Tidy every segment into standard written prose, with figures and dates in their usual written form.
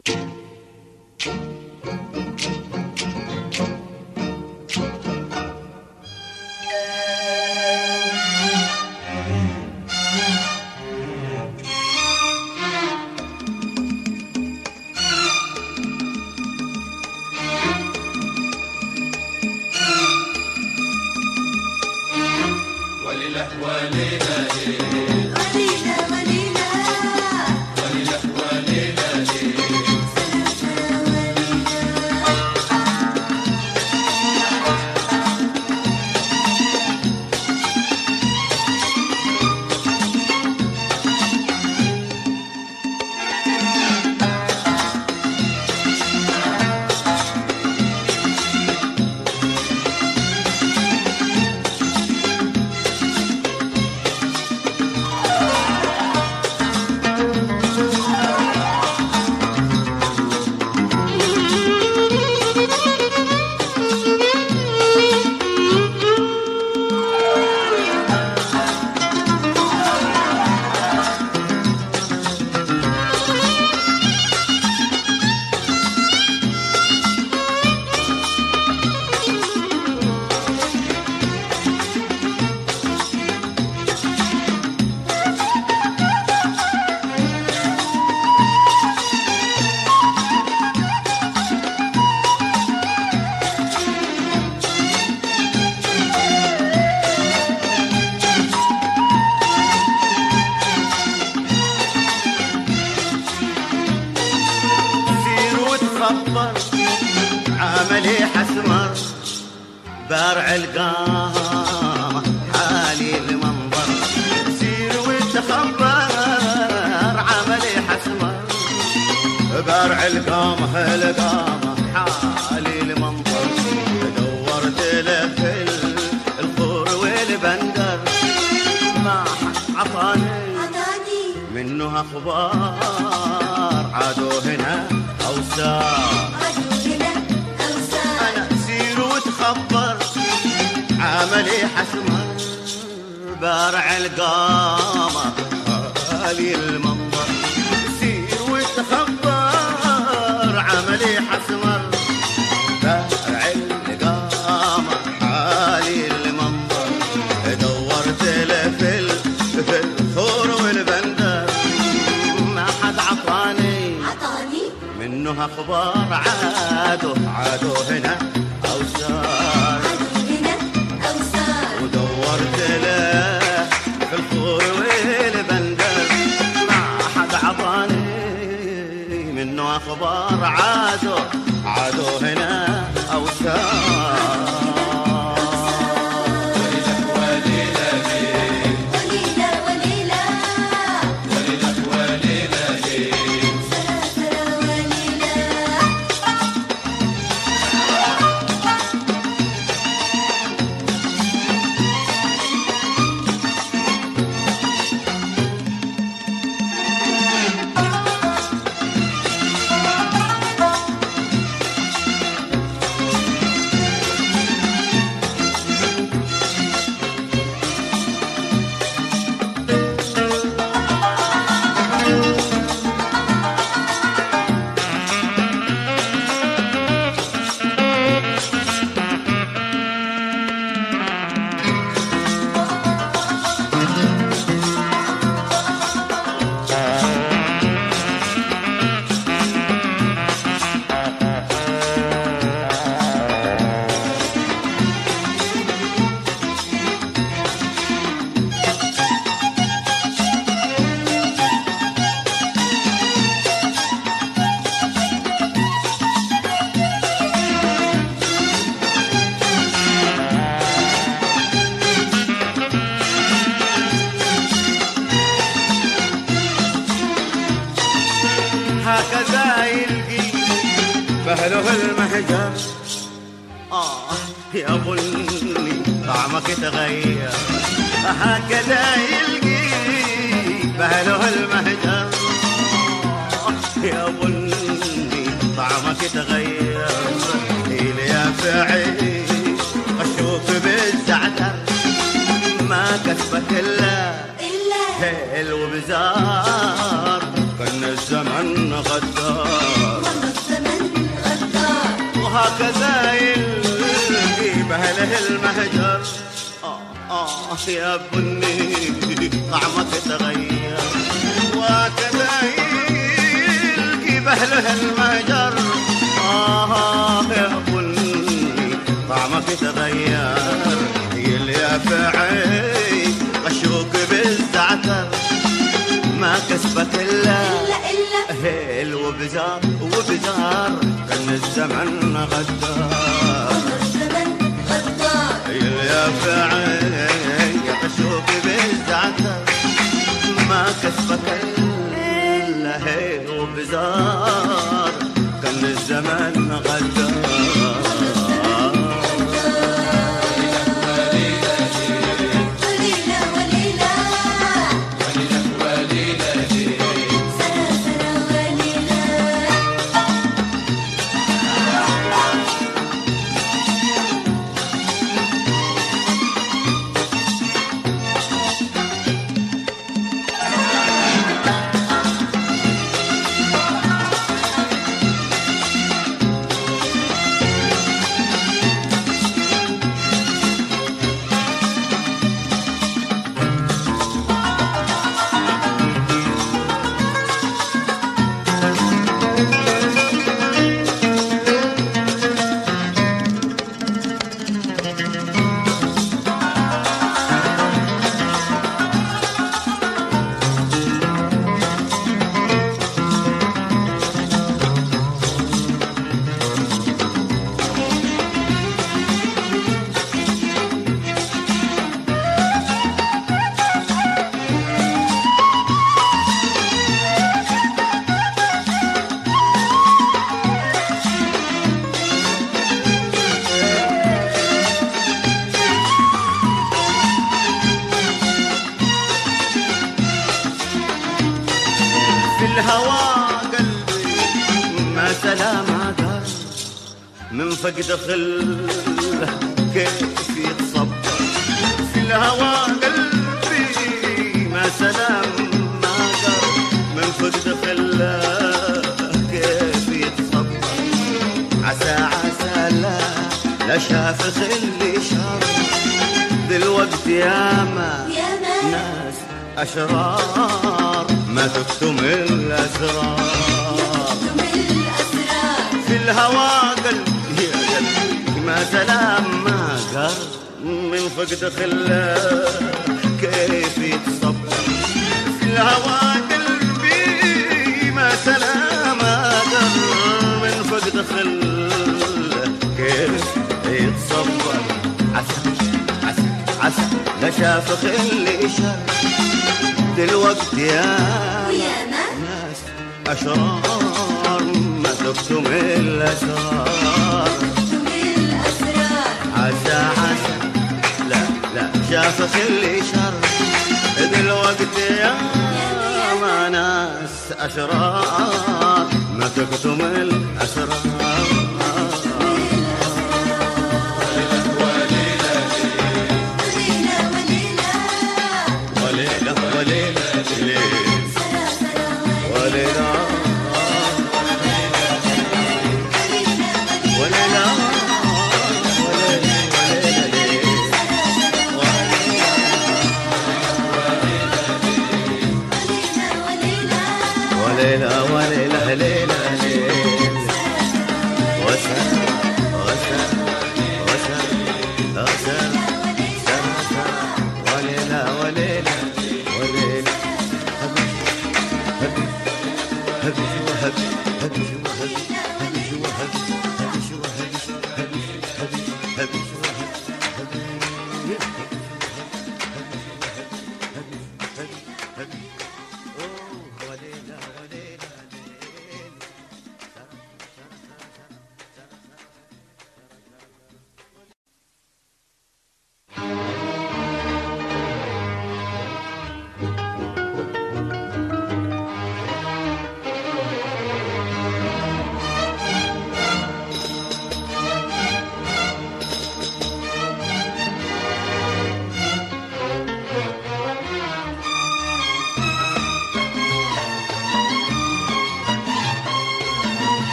عملي حسمر بارع القامة حالي المنظر سير وتخبر عملي حسمر بارع القامة حالي المنظر دورت له في الخور والبندر ما عطاني منه اخبار عادوا هنا اوسار خبر عملي حسمر بارع القامة حالي المنظر سير وتخبر عملي حسمر بارع القامة حالي المنظر دورت له في الخور والبندر ما حد عطاني منه اخبار عادوا هنا أوسار ودورت له في الخور والبندر ما حد عطاني منه أخبار عادوا هنا أوسار هكذا يلقي بهله المهجر يا بني طعمك تغير هكذا يلقي بهله المهجر يا بني طعمك تغير يا فعي اشوف بالزعتر ما كسبك الا هيل وبزار كان الزمن غدار وهكذا يلقي بأهله المهجر. يا بني طعمك تغير، وهكذا يلقي بأهله المهجر. يا بني طعمك تغير، يليافعي غشوك بالزعتر، ما كسبك إلا هيل وبزار وبزار، كان الزمن غدار. يليافعي غشوك بالزعتر، ما كسبك إلا هيل وبزار، كان الزمن غدار. الهوى قلبي ما سلام عقر، من فقد خله كيف يتصبر. في الهوى قلبي ما سلام عقر، من فقد خله كيف يتصبر. عسى عسى لا شاف خلي شر، دلوقت ياما ناس أشرار، ما تكتم الأسرار. في الهوى قلبي يا قلبي ما سلام ما قر، من فقد خله كيف يتصبر. في الهوى قلبي ما سلام ما قر، من فقد خله كيف يتصبر. عسى عسى عسى لا شاف خلي شر، دلوقت يا ناس أشرار، ما تكتم الأسرار. عسى عسى لا شاف خلي شر، دلوقت يا ناس أشرار، ما تكتم الأسرار.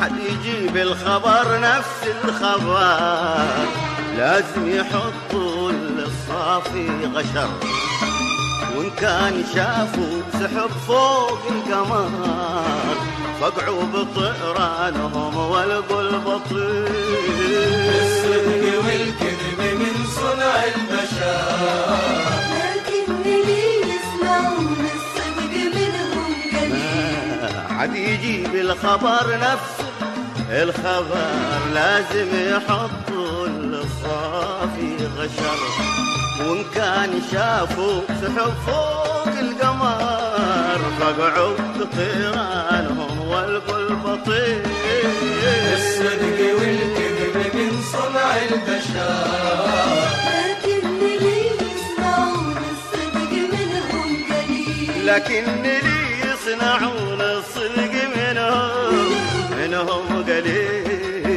حد يجيب الخبر نفس الخبر لازم يحطوا للصافي غشر، وإن كان شافوا سحب فوق القمر فقعوا بطيرانهم والقوا البطير. الصدق والكذب من صنع البشر، لكن اللي يسمعون الصدق منهم قليل. حد يجيب الخبر نفس الخبر لازم يحطوا للصافي غشر، وإن كان شافوا سحب فوق القمر فقعوا بطيرانهم والقوا البطير. الصدق والكذب من صنع البشر، لكن اللي يسمعون الصدق منهم قليل. لكن اللي يصنعون الصدق منهم قليل.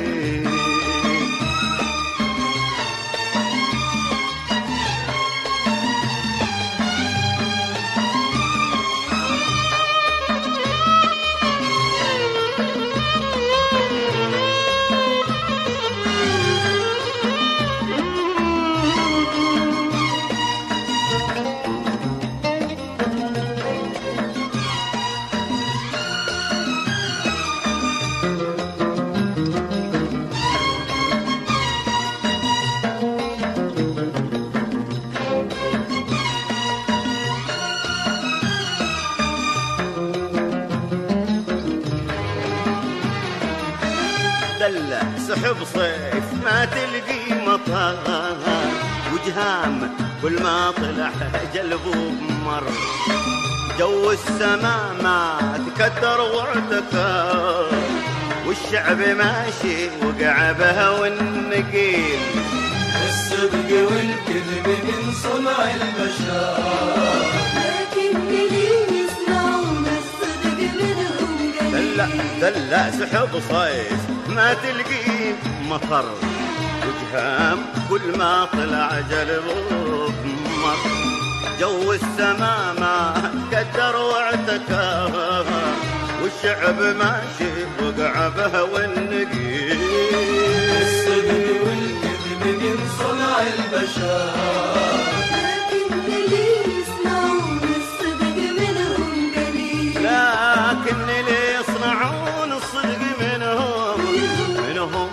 دلة سحب صيف ما تلقي مطر، وجهام كل ما طلع جلبه بمر، جو السما ما تكدر وارتكر، والشعب ماشي وقع بها والنقيل. الصدق والكذب من صنع البشر، لكن اللي يسمعون الصدق منهم قليل. دلة سحب صيف ما تلقي مطر، وجهام كل ما طلع جلبه بمر، جو السما ما قدر واعتكر، والشعب ماشي وقع به والنقيل. الصدق والكذب من صنع البشر، لكن اللي يسمعون الصدق منهم قليل. لكن اللي يصنعون الصدق منهم قليل.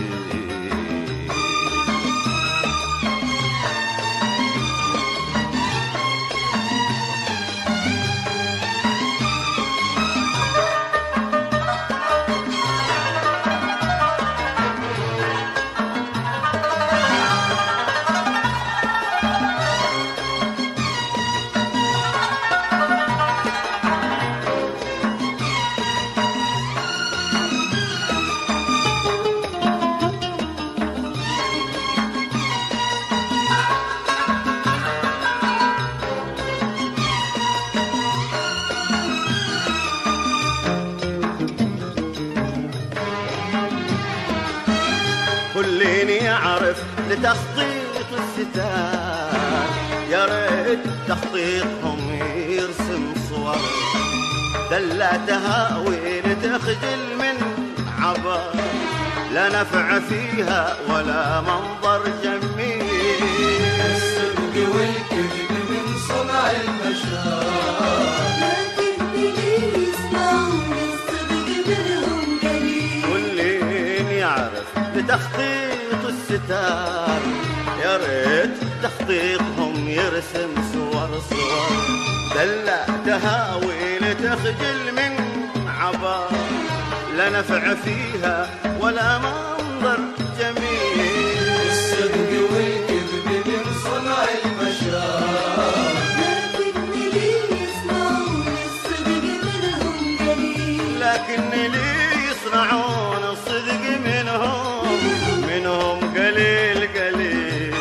كلين يعرف لتخطيط الستار، يا ريت تخطيطهم يرسم صور، دلة تهاوين تخجل من عبر، لا نفع فيها ولا منظر جميل. الصدق والكذب من صنع البشر، لكن اللي يسمعون الصدق منهم قليل. كلين يعرف لتخطيط الستار، يا ريت تخطيطهم يرسم صور، دلة تهاوي تخجل من عبر، لا نفع فيها ولا منظر جميل. الصدق والكذب من صنع البشر، لكن اللي يسمعون الصدق منهم قليل. لكن اللي يصنعون الصدق منهم قليل قليل.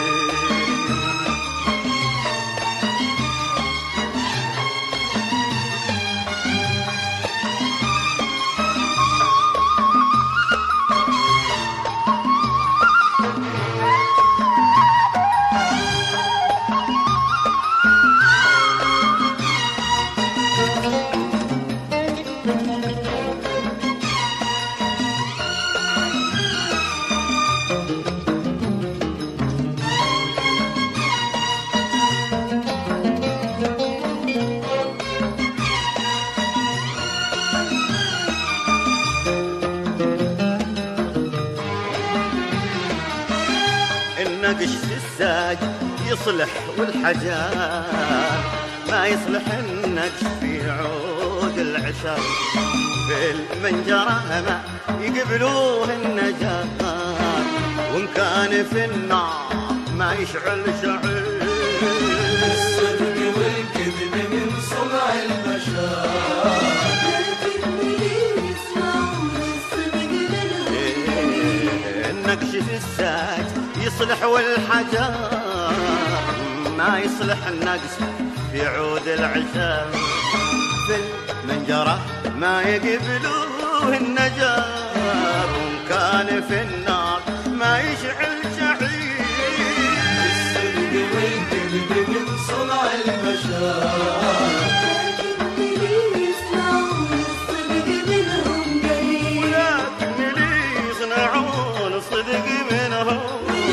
النقش في الساج يصلح والحجار، ما يصلح النقش في عود العشر. في المنجرة ما يقبلوه النجار، وإن كان في النار ما يشعل شعير. الصدق والكذب من صنع البشر، لكن اللي يسمعون الصدق منهم. النقش في الساج يصلح والحجار، ما يصلح النقش في عود العشار. في المنجرة ما يقبلوه النجار، وإن كان في النار ما يشعل شعير. الصدق والكذب من صنع البشر، لكن اللي يسمعون الصدق منهم قليل. ولكن اللي يصنعون الصدق منهم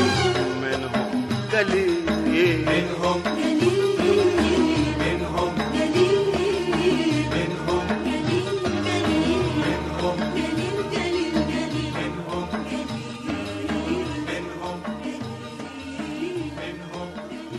قليل. منهم قليل منهم قليل منهم قليل قليل منهم قليل قليل قليل منهم قليل منهم قليل منهم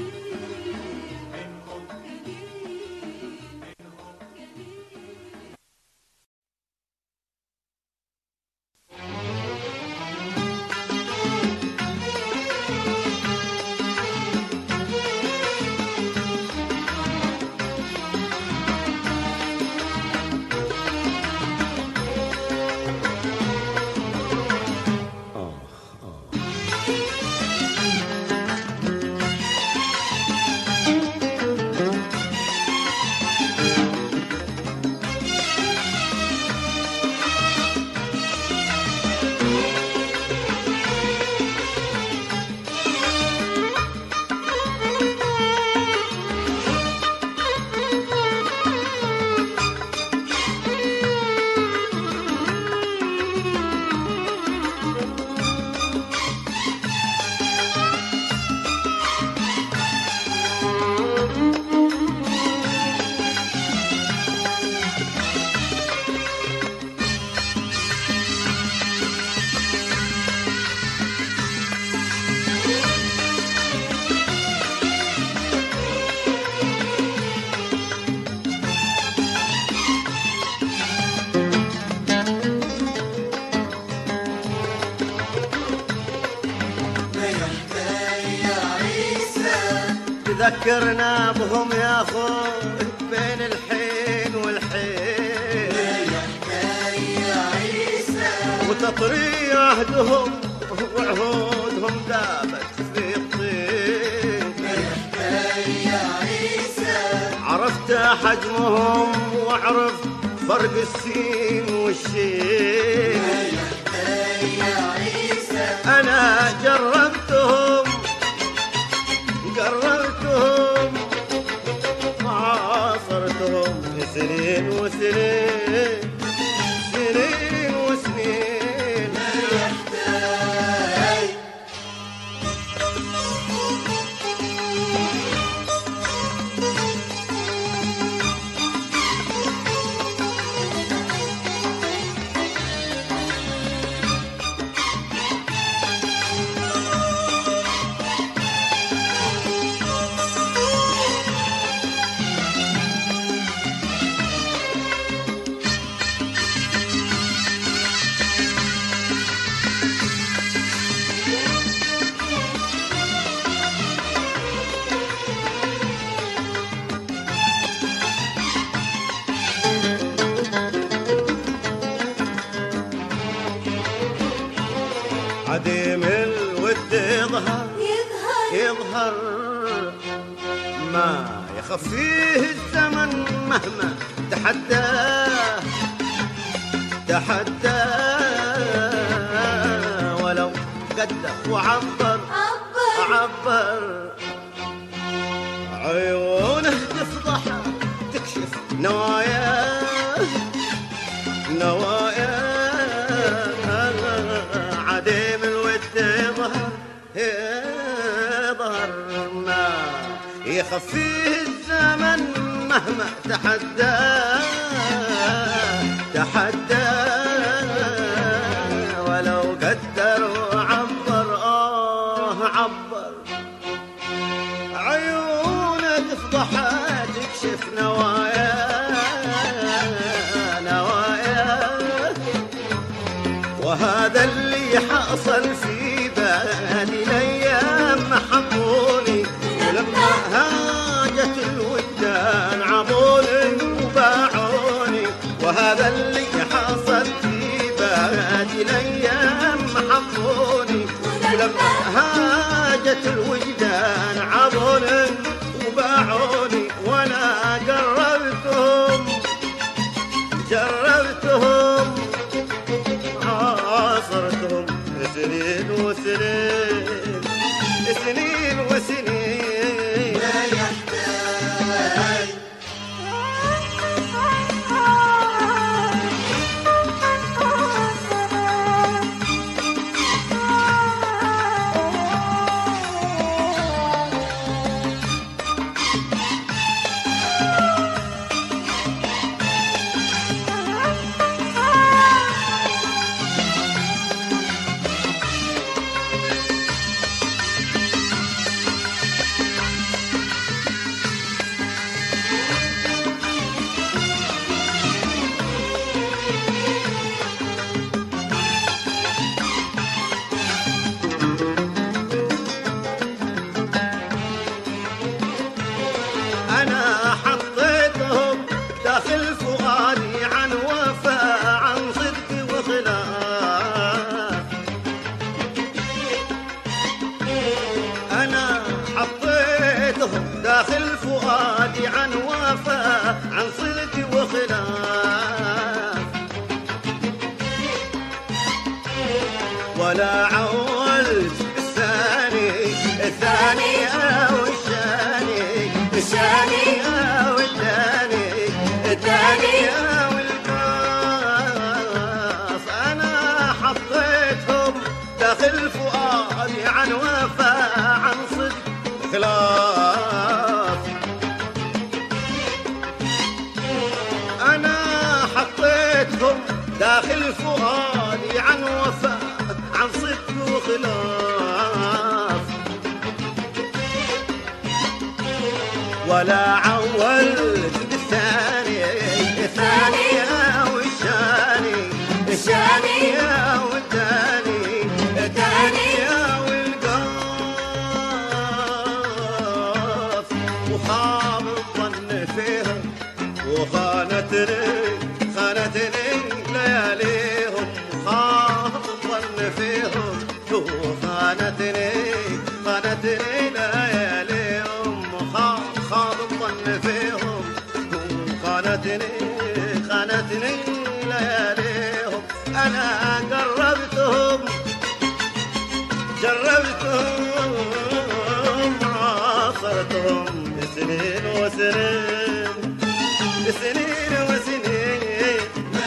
تذكرنا بهم يا خوي بين الحين والحين، يا عيسى وتطري عهدهم وعهودهم دابت في الطين. يا عيسى عرفت حجمهم واعرف فرق السين والشين. يا عيسى انا جربتهم قررتهم عاصرتهم سنين وسنين سنين وسنين. عديم الود يظهر ما يخفيه الزمن مهما تحداه ولو قدر وعبر عبر. عيونه تفضح تكشف نواياه عديم الود يظهر ما يخفيه الزمن مهما تحدى ولو قدر وعبر عبر. الضحى تكشف نوايا نوايا، وهذا اللي حصل في بالي الايام محموني، ولما هاجت الودان عضوني وباعوني، وهذا اللي حصل في بالي الايام محموني، ولما هاجت الوجدان عضوني وباعوني، وانا جربتهم عاصرتهم سنين وسنين سنين وسنين. ما يحتاج أنا حطيتهم داخل فؤادي عن وفاء عن صدق وخلاف، أنا حطيتهم داخل فؤادي عن وفاء عن صدق وخلاف، ولا عولت الثاني أو الثاني أو الثاني أو القاف، أنا حطيتهم داخل فؤادي عن وفاء عن صدق خلاف، أنا حطيتهم داخل فؤادي عن وفاء عن صدق وخلاف، ولا عولت بالثاني أو الثاني أو الثاني أو القاف، وخاب الظن فيهم خانتني لياليهم، خاب الظن فيهم وخانتني لياليهم، خاب الظن فيهم وخانتني لياليهم، أنا جربتهم عاصرتهم سنين وسنين سنين وسنين.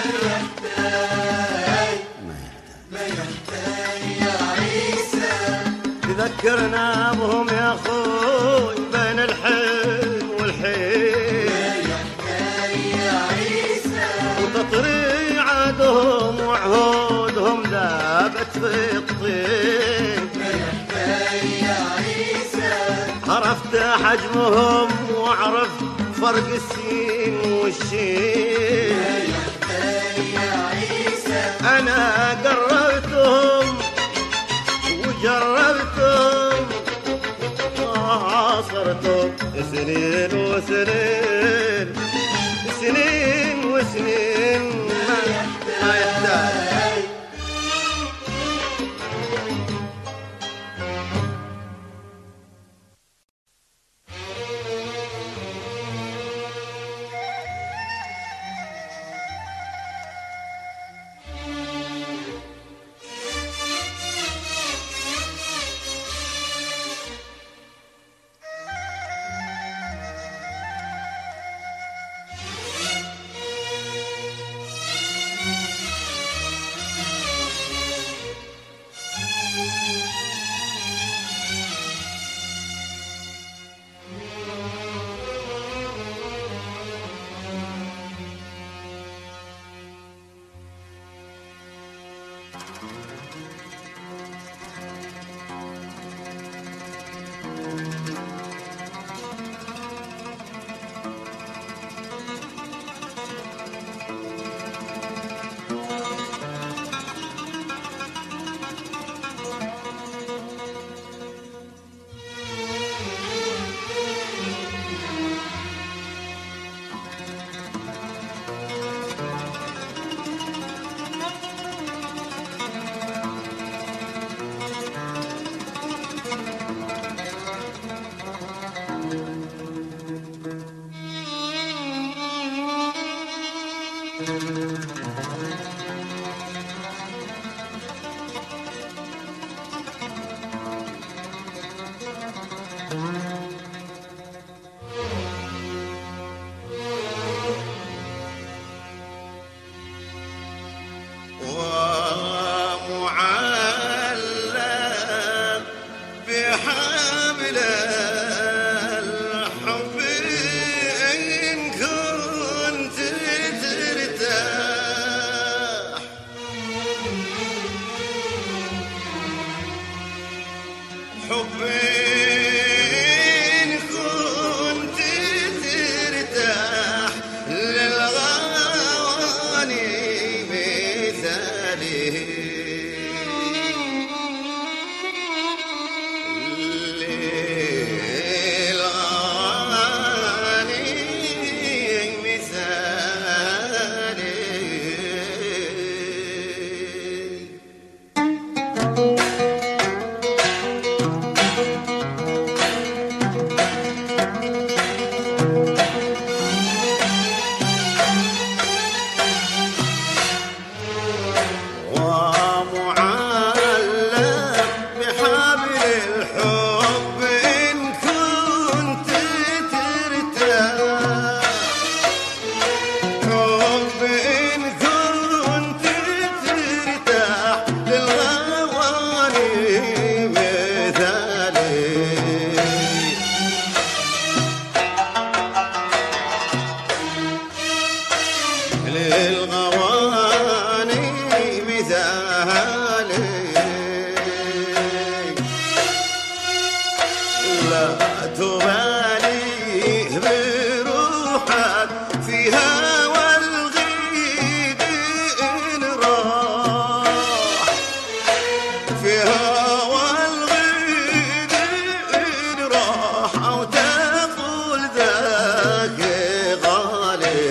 ما يحتاج يا عيسى تذكرنا بهم يا اخوي بين الحين والحين، ما يحتاج يا عيسى وتطري عادهم وعهودهم ذابت في الطين، ما يحتاج يا عيسى عرفت حجمهم وعرفت فرق السين والشين، ما يحتاج يا عيسى أنا قررتهم وجربتهم عاصرتهم سنين وسنين ما يحتاج. تبالي بروحك فيها والغيد إن راح فيها والغيد إن راح أو تقول ذاك غالي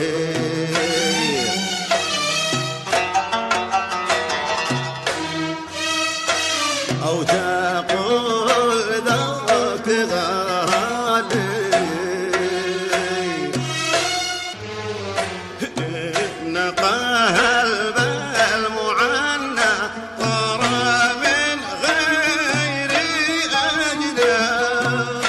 أو تقول ذاك غالي نقاها المعنى طار من غير أجناح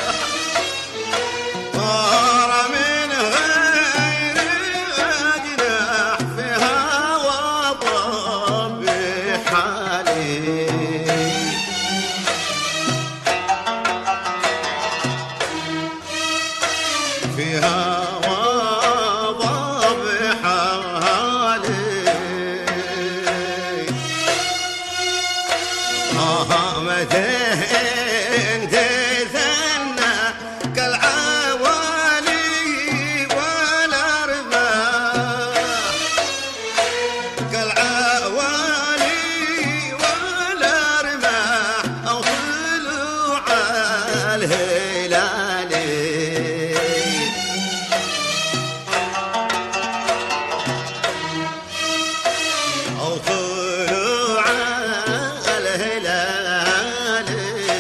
طار من غير أجناح فيها وطب حالي فيها وضب حالي متين تثنى كالعوالي والأرماح كالعوالي والأرماح أو طلوع الهلالي أو طلوع الهلال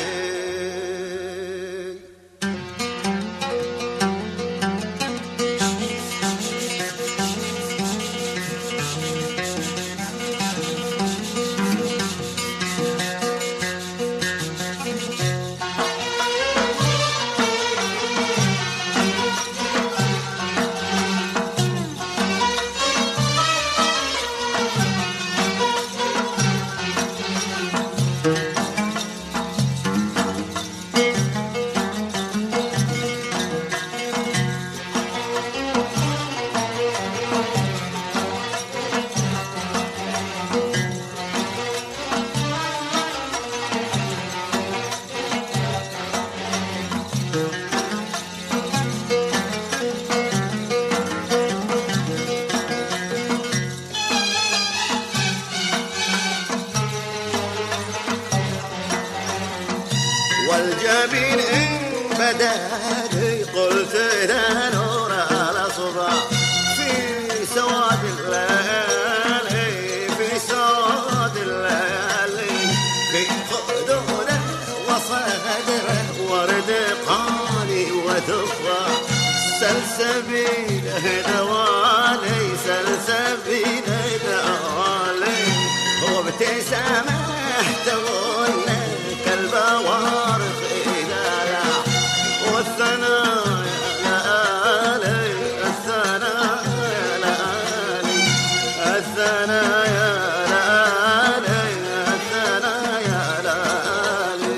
والجبين إن بدالي قلت ذا نور الأصبع في سواد الليالي في سواد الليالي في خدوده وصدره ورد قاني وتفاح سلسبيله دوالي سلسبيله دوالي وابتسامه تغنى كالبوارق إذا والثنايا لآلي الثنايا لآلي الثنايا لآلي الثنايا لآلي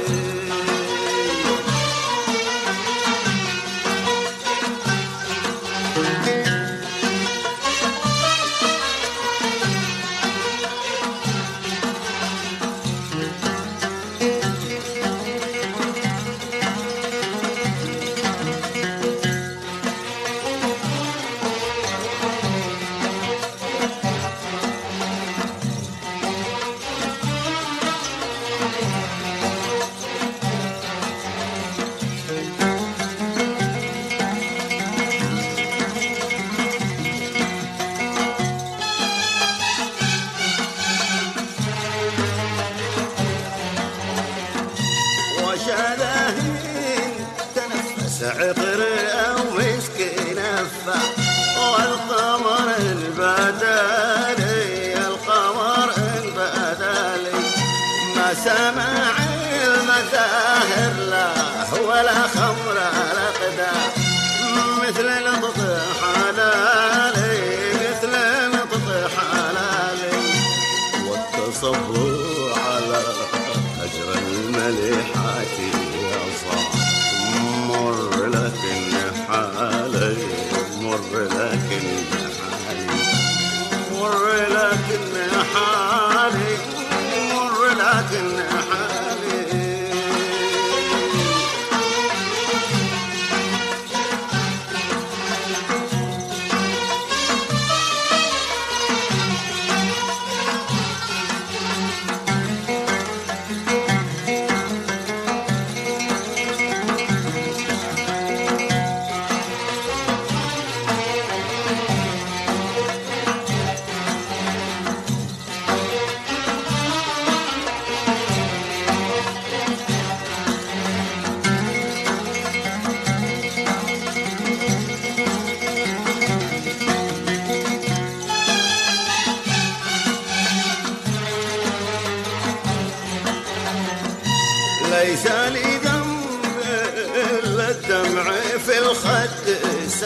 عطر أو مسك نفع والقمر البدالي القمر البدالي ما سمع المزاهر له ولا خمر الأقدار مثل لطف حلالي مثل لطف حلالي والتصبر على أجر المليحات يا صاح مر لكن حالي مر لكن حالي مر لكن حالي مر لكن حالي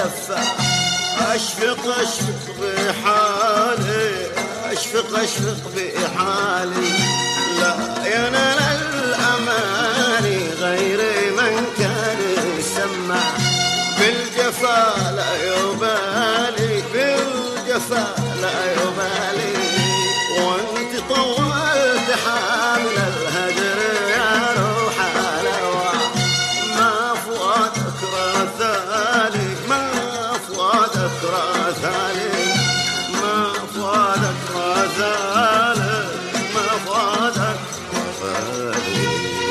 سفاح أشفق بحالي أشفق بحالي لا ينال الأماني غير من كان يسمع بالجفا لا يبالي بالجفا لا يبالي وانت طولت حامل الهجر يا روح الأرواح ما فؤادك راثالي ما فؤادك راثالي ما فؤادك راثالي ما فؤادك راثالي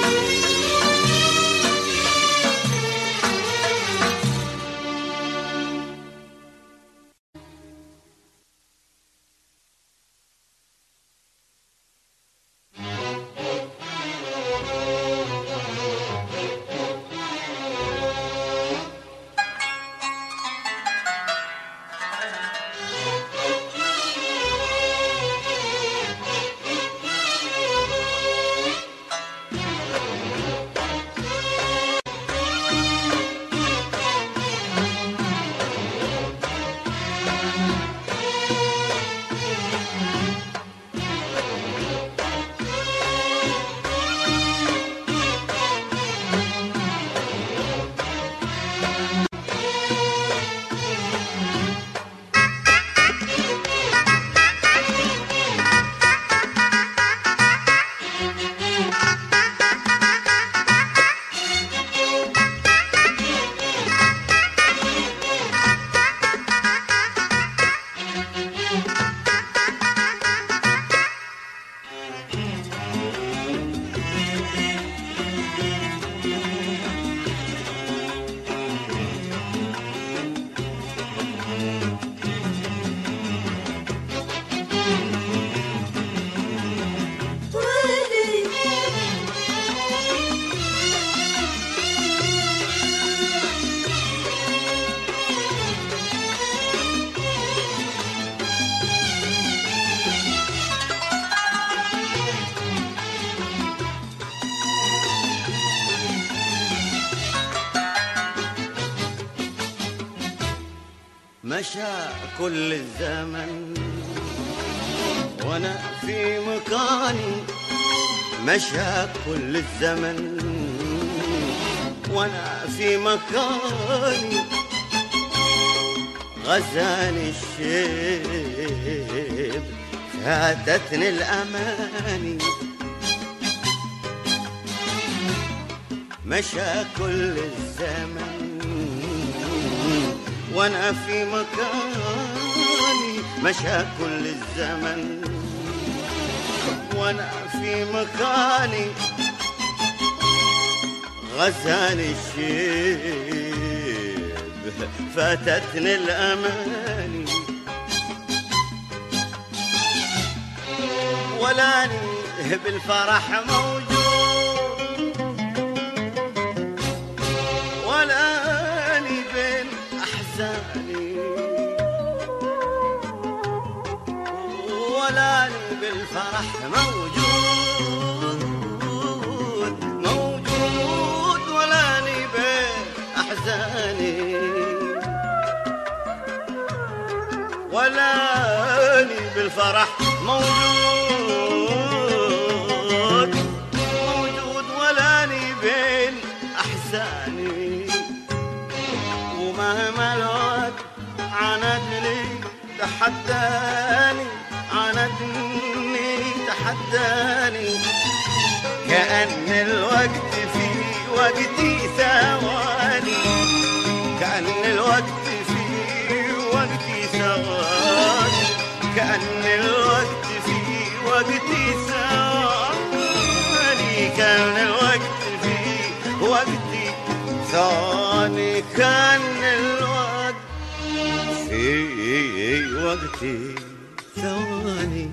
مشى كل الزمن وانا في مكاني مشى كل الزمن وانا في مكاني غزاني الشيب فاتتني الاماني مشى كل الزمن وانا في مكاني مشى كل الزمن وانا في مكاني غزاني الشيب فاتتني الاماني ولاني بالفرح موجود ولاني بين احزاني ولاني بالفرح موجود موجود ولاني بين احزاني ولاني بالفرح موجود موجود ولاني بين احزاني ومهما الوقت عاندني تحداني عاندني تحداني كأن الوقت في وقتي ثواني كأن الوقت في وقتي ثواني كأن الوقت في وقتي ثواني كأن الوقت في وقتي ثواني كأن الوقت في وقتي ثواني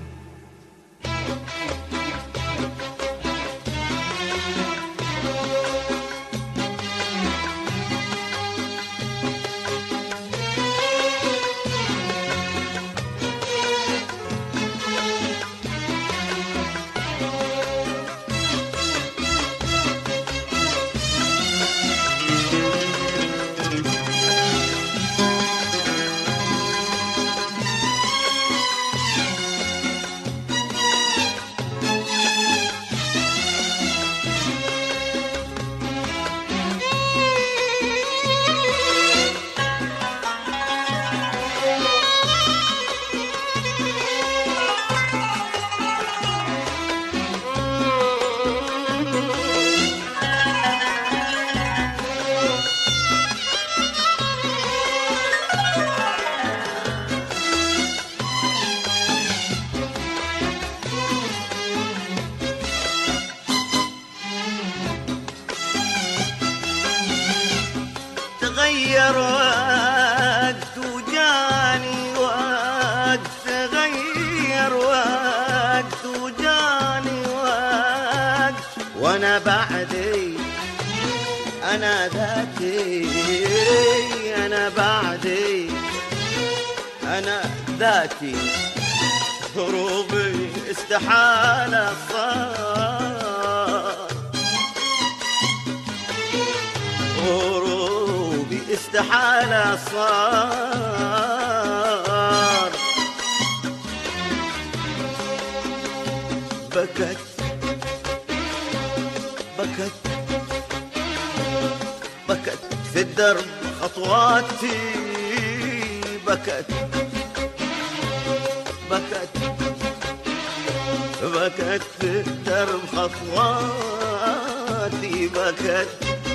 غير وقت وجاني وقت، غير وقت وجاني وقت، وانا بعدي انا ذاتي، انا بعدي انا ذاتي، هروبي استحالة صار، هروبي استحالة صار. بكت بكت بكت في الدرب خطواتي، بكت بكت بكت في الدرب خطواتي، بكت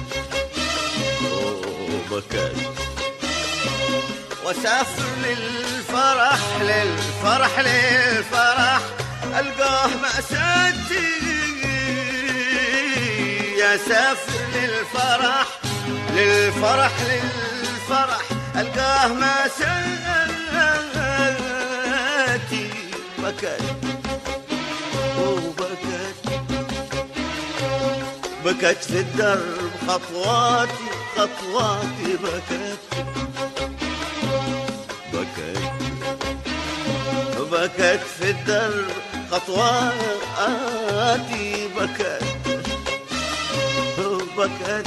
بكت. واسافر للفرح للفرح للفرح، القاه مأساتي، اسافر للفرح للفرح للفرح، القاه مأساتي، بكت وبكت بكت في الدرب خطواتي خطواتي، بكت بكت بكت في الدرب خطواتي، بكت بكت.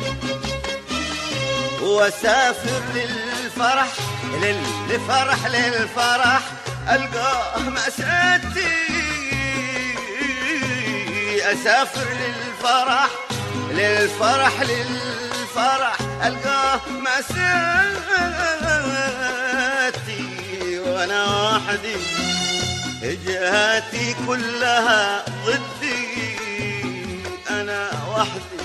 واسافر للفرح للفرح للفرح، القاه مأساتي، اسافر للفرح للفرح للفرح، القاه مأساتي، وانا وحدي جهاتي كلها ضدي، انا وحدي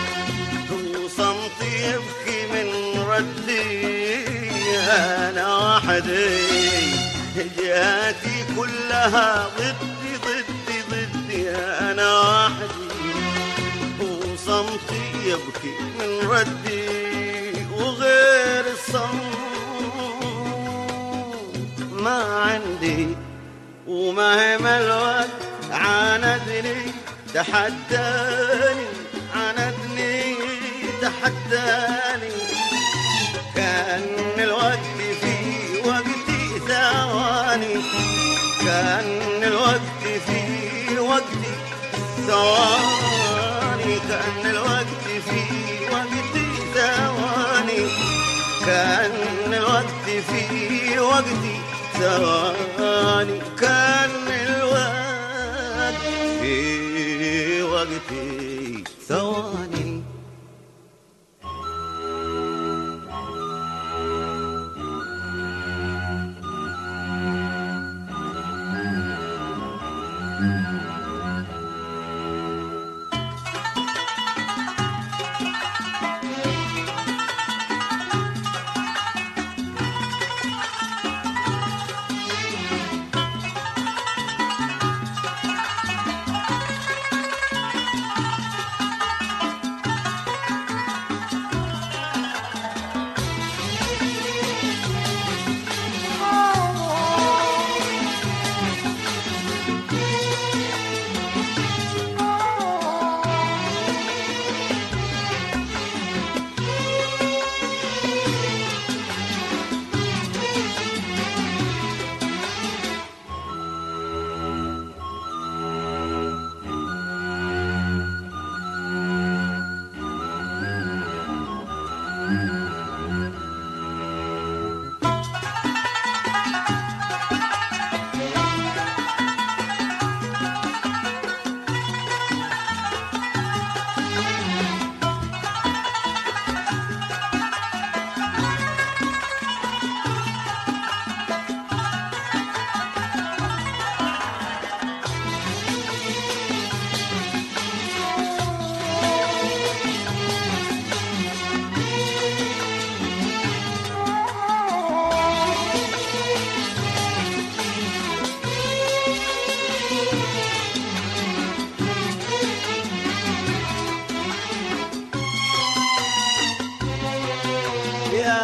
وصمتي يبكي من ردي، انا وحدي جهاتي كلها ضدي ضدي ضدي، انا وحدي وصمتي يبكي من ردي، وغير الصمت ما عندي، ومهما الوقت عاندني تحداني، عاندني تحداني، كان الوقت في وقتي ثواني، كان الوقت في وقتي ثواني، كان الوقت في وقتي ثواني، كان الوقت في وقتي ثواني، كان الوقت في وقتي ثواني.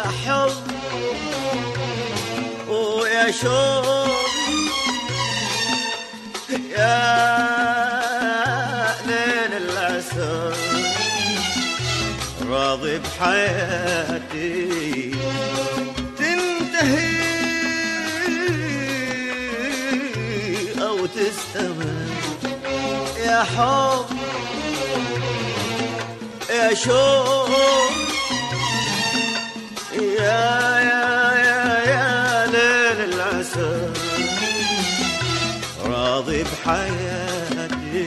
حب ويا شوق يا ليل العسل راضي بحياتي تنتهي أو تستمر يا حب يا شوق يا ليل العسل راضي بحياتي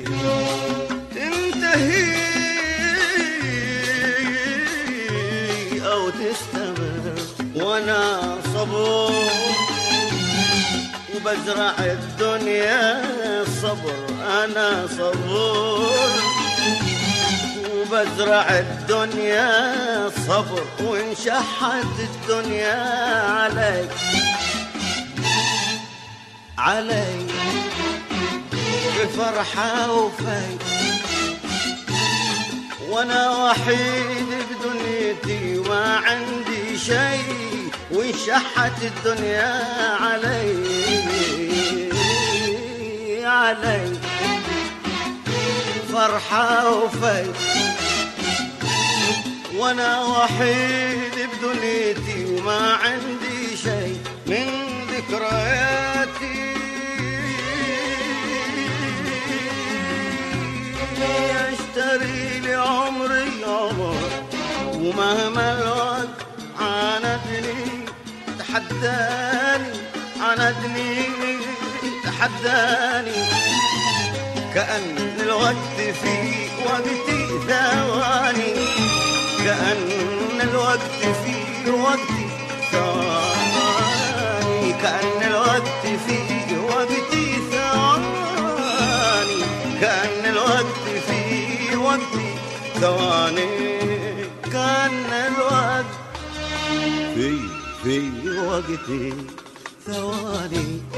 تنتهي أو تستمر وأنا صبور وبزرع الدنيا صبر أنا صبور وبزرع الدنيا صبر وانشحت الدنيا علي بفرحة وفي وانا وحيد بدنيتي وما عندي شيء وانشحت الدنيا علي فرحة وفي وانا وحيد بدنيتي وما عندي شيء من ذكرياتي اشتري لي عمري عمر ومهما الوقت عاندني تحداني كأن الوقت في وقتي ثواني كأن الوقت في وقتي ثواني كأن الوقت في وقتي ثواني كأن الوقت في وقتي ثواني كأن الوقت في وقتي ثواني